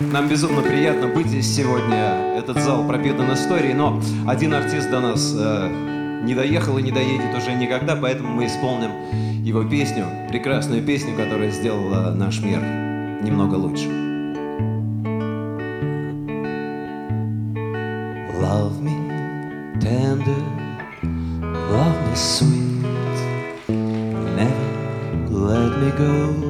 Нам безумно приятно быть здесь сегодня. Этот зал пропитан историей, но один артист до нас не доехал и не доедет уже никогда, поэтому мы исполним его песню, прекрасную песню, которая сделала наш мир немного лучше. Love me tender, love me sweet, never let me go.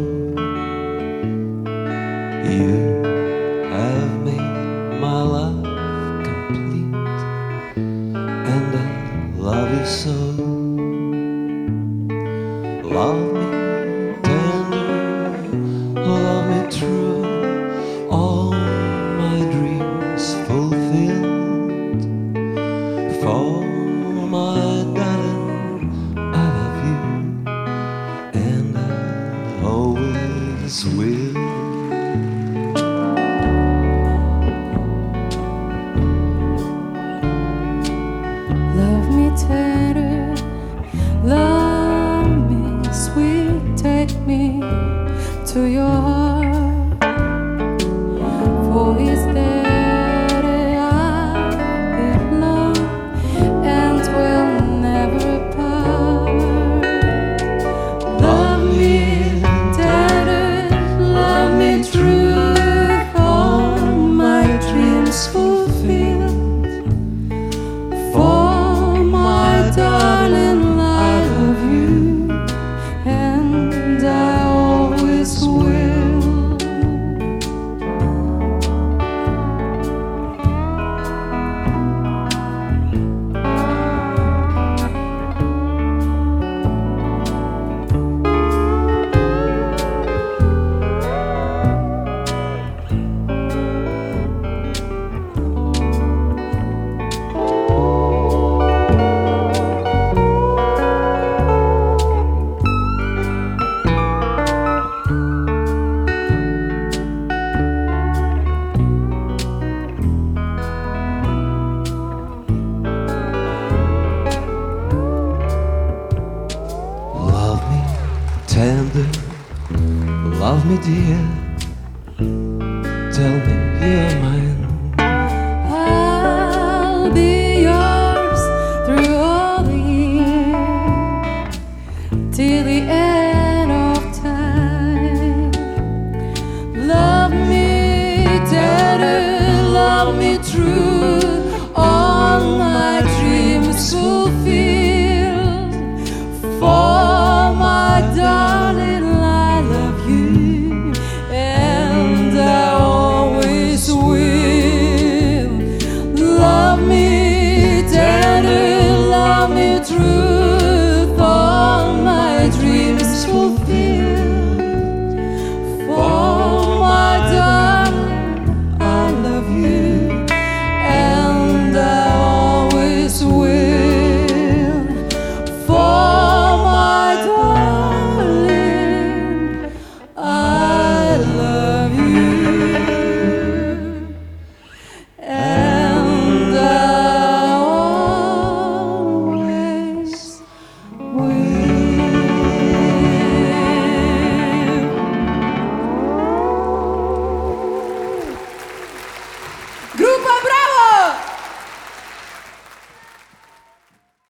You have made my life complete, and I love you so. Love me tender, love me true, all my dreams fulfilled. For my darling, I love you, and I always will. Love me tender, love me sweet, take me to your heart. For it's there that I belong and will never part. Love me tender, love me true, all my dreams fulfilled. For my darling, I love you, and I always will. Love me tender, love me dear, tell me you're mine. I'll be